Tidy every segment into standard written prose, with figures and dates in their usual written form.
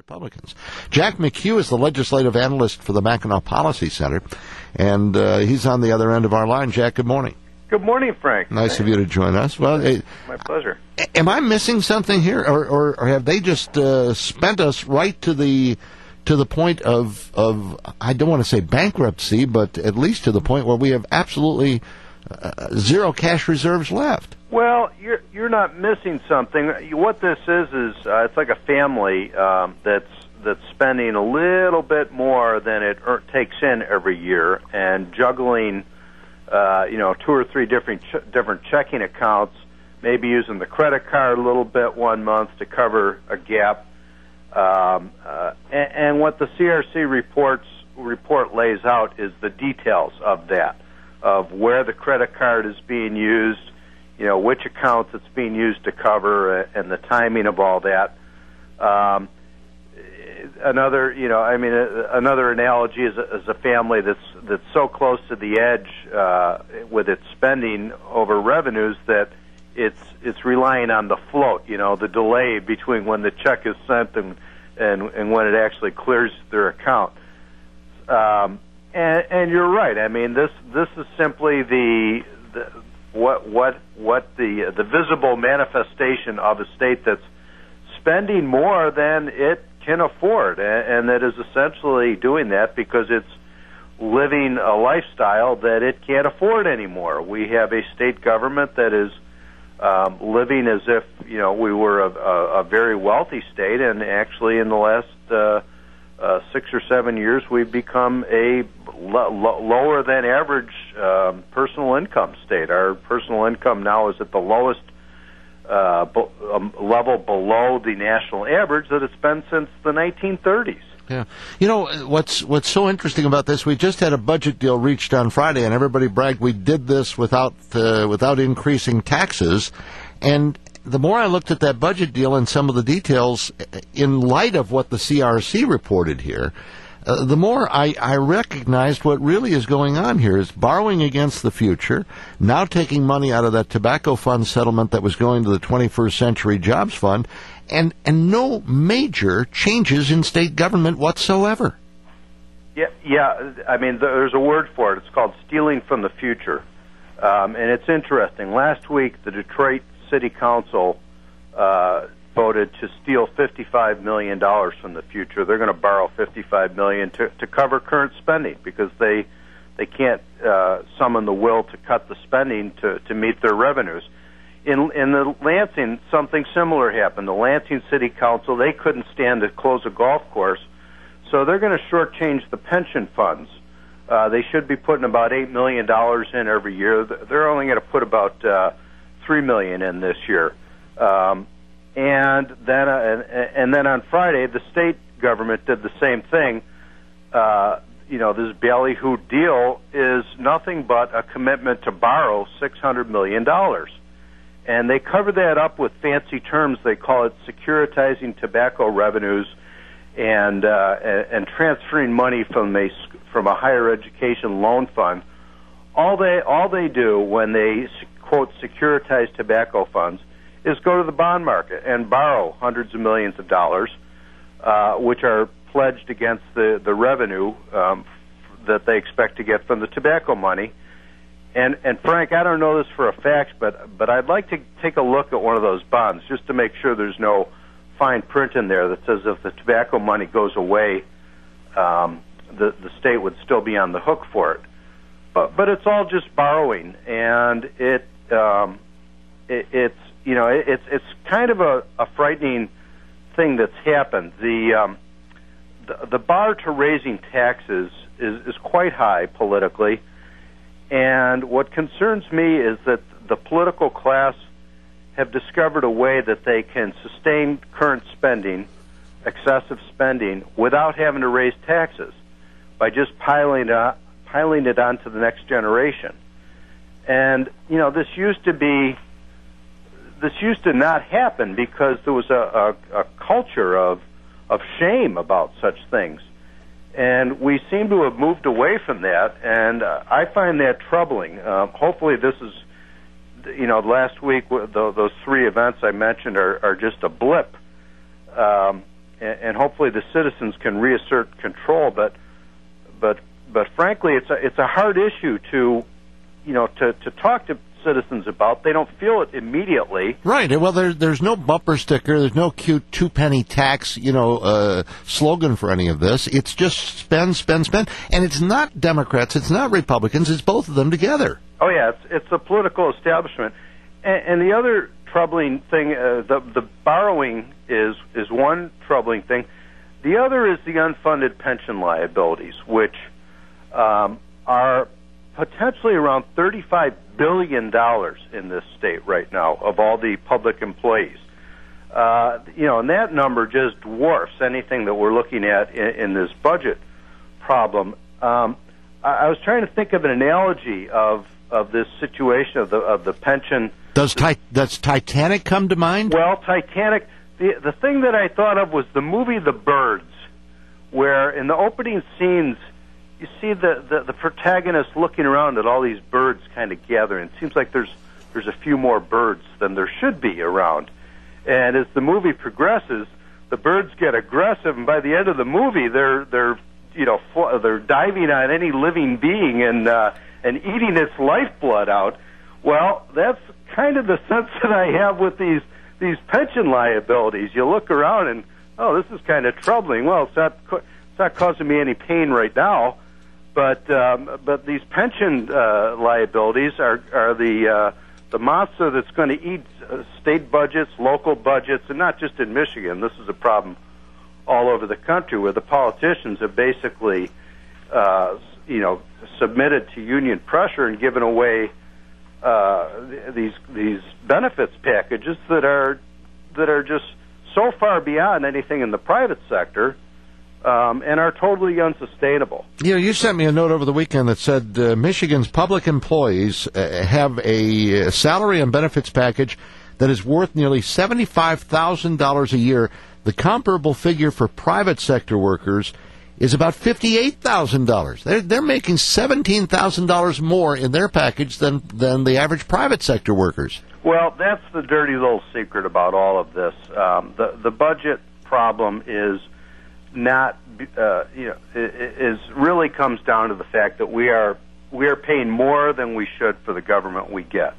Republicans. Jack McHugh is the legislative analyst for the Mackinac Policy Center, and he's on the other end of our line. Jack, good morning. Good morning, Frank. Nice of you to join us. Well, my pleasure. Am I missing something here, or have they just spent us right to the point of I don't want to say bankruptcy, but at least to the point where we have absolutely zero cash reserves left? Well, you're not missing something. What this is it's like a family that's spending a little bit more than it takes in every year, and juggling, 2 or 3 different checking accounts, maybe using the credit card a little bit one month to cover a gap. And what the CRC report lays out is the details of that, of where the credit card is being used, which accounts it's being used to cover, and the timing of all that. Another analogy is a family that's so close to the edge with its spending over revenues that it's relying on the float, the delay between when the check is sent and when it actually clears their account. And you're right. I mean, this is simply the visible manifestation of a state that's spending more than it can afford, and that is essentially doing that because it's living a lifestyle that it can't afford anymore. We have a state government that is living as if we were a very wealthy state, and actually in the last 6 or 7 years we've become a lower than average personal income state. Our personal income now is at the lowest level below the national average that it's been since the 1930s. Yeah. What's so interesting about this, we just had a budget deal reached on Friday, and everybody bragged we did this without increasing taxes. And the more I looked at that budget deal and some of the details, in light of what the CRC reported here, the more I recognized what really is going on here is borrowing against the future, now taking money out of that tobacco fund settlement that was going to the 21st Century Jobs Fund, and no major changes in state government whatsoever. Yeah. I mean, there's a word for it. It's called stealing from the future. And it's interesting. Last week, the Detroit City Council voted to steal $55 million from the future. They're going to borrow $55 million to cover current spending because they can't summon the will to cut the spending to meet their revenues. In the Lansing, something similar happened. The Lansing City Council, they couldn't stand to close a golf course, so they're going to shortchange the pension funds. They should be putting about $8 million in every year. They're only going to put about $3 million in this year. And then on Friday, the state government did the same thing. This ballyhoo deal is nothing but a commitment to borrow $600 million. And they cover that up with fancy terms. They call it securitizing tobacco revenues and transferring money from a higher education loan fund. All they do when they quote securitize tobacco funds is go to the bond market and borrow hundreds of millions of dollars, which are pledged against the revenue that they expect to get from the tobacco money. And Frank, I don't know this for a fact, but I'd like to take a look at one of those bonds just to make sure there's no fine print in there that says if the tobacco money goes away, the state would still be on the hook for it. But it's all just borrowing, and it's kind of a frightening thing that's happened. The bar to raising taxes is quite high politically, and what concerns me is that the political class have discovered a way that they can sustain current spending, excessive spending, without having to raise taxes by just piling it onto the next generation. And this used to not happen because there was a culture of shame about such things. And we seem to have moved away from that, and I find that troubling. Hopefully this is, last week those 3 events I mentioned are just a blip. and hopefully the citizens can reassert control. But frankly, it's a hard issue to talk to citizens about. They don't feel it immediately. Right. Well, there's no bumper sticker. There's no cute 2-penny tax, slogan for any of this. It's just spend, spend, spend. And it's not Democrats. It's not Republicans. It's both of them together. Oh, yeah. It's a political establishment. And the other troubling thing, the borrowing is one troubling thing. The other is the unfunded pension liabilities, which are potentially around $35 billion in this state right now of all the public employees. And that number just dwarfs anything that we're looking at in this budget problem. I was trying to think of an analogy of this situation of the pension. Does Titanic come to mind? Well, Titanic. The thing that I thought of was the movie The Birds, where in the opening scenes you see the protagonist looking around at all these birds kind of gathering. It seems like there's a few more birds than there should be around. And as the movie progresses, the birds get aggressive, and by the end of the movie, they're diving on any living being and eating its lifeblood out. Well, that's kind of the sense that I have with these pension liabilities. You look around and, oh, this is kind of troubling. Well, it's not causing me any pain right now, but these pension liabilities are the monster that's going to eat state budgets, local budgets, and not just in Michigan. This is a problem all over the country where the politicians have basically, submitted to union pressure and given away these benefits packages that are just so far beyond anything in the private sector, and are totally unsustainable. You sent me a note over the weekend that said Michigan's public employees have a salary and benefits package that is worth nearly $75,000 a year. The comparable figure for private sector workers is about $58,000. They're making $17,000 more in their package than the average private sector workers. Well, that's the dirty little secret about all of this. The budget problem is not, is really comes down to the fact that we are paying more than we should for the government we get.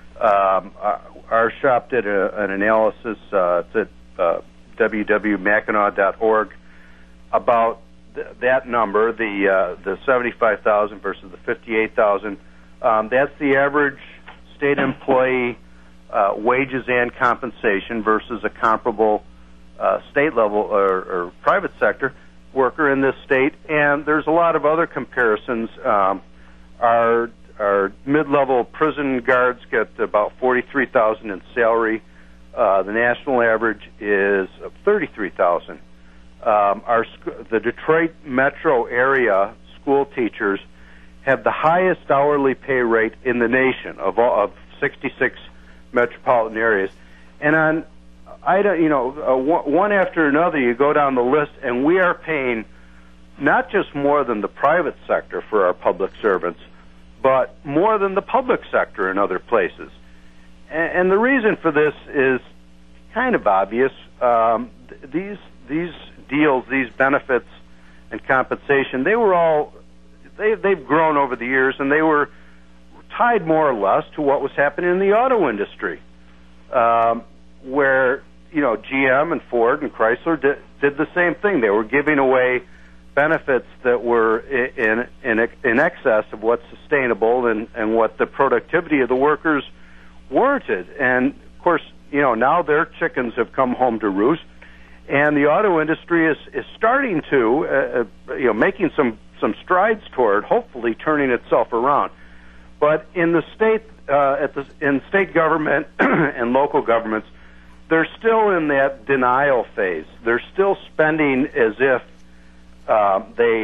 Our shop did an analysis at www.mackinac.org about that number, the 75,000 versus the 58,000. That's the average state employee wages and compensation versus a comparable state level or private sector worker in this state. And there's a lot of other comparisons. Our mid-level prison guards get about $43,000 in salary. The national average is $33,000. The Detroit metro area school teachers have the highest hourly pay rate in the nation of 66 metropolitan areas. And one after another, you go down the list, and we are paying not just more than the private sector for our public servants, but more than the public sector in other places. And the reason for this is kind of obvious. These deals, these benefits and compensation, they've grown over the years, and they were tied more or less to what was happening in the auto industry, where GM and Ford and Chrysler did the same thing. They were giving away benefits that were in excess of what's sustainable and what the productivity of the workers warranted. And of course, now their chickens have come home to roost, and the auto industry is starting to making some strides toward hopefully turning itself around. But in the state in state government and local governments, they're still in that denial phase. They're still spending as if as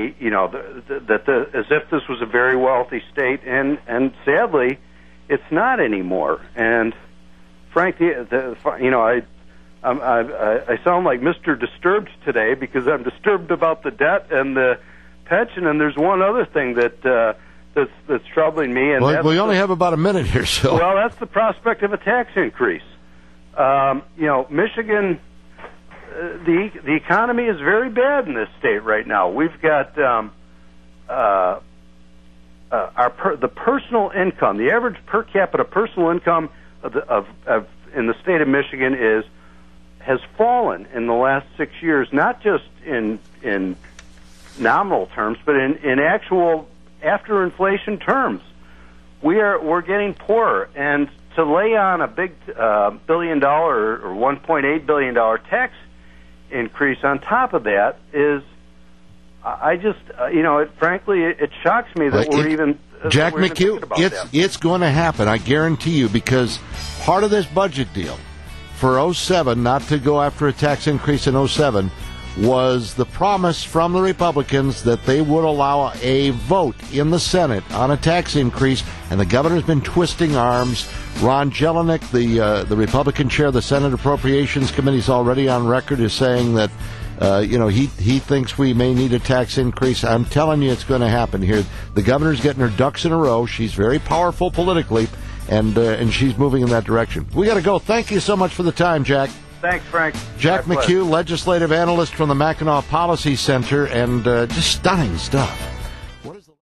if this was a very wealthy state, and sadly, it's not anymore. And frankly, I sound like Mr. Disturbed today because I'm disturbed about the debt and the pension. And there's one other thing that's troubling me. And we only have about a minute here, so. Well, that's the prospect of a tax increase. Michigan, the economy is very bad in this state right now. We've got the personal income, the average per capita personal income in the state of Michigan has fallen in the last 6 years, not just in nominal terms, but in actual after inflation terms. We're getting poorer, and to lay on a big $1 billion or $1.8 billion tax increase on top of that is, I just, frankly, it shocks me that we're even. Jack McHugh, it's going to happen, I guarantee you, because part of this budget deal for 07, not to go after a tax increase in 07, was the promise from the Republicans that they would allow a vote in the Senate on a tax increase, and the governor's been twisting arms. Ron Jelinek, the Republican chair of the Senate Appropriations Committee, is already on record as saying that he thinks we may need a tax increase. I'm telling you, it's going to happen here. The governor's getting her ducks in a row. She's very powerful politically, and she's moving in that direction. We got to go. Thank you so much for the time, Jack. Thanks, Frank. Jack McHugh, legislative analyst from the Mackinac Policy Center, and just stunning stuff.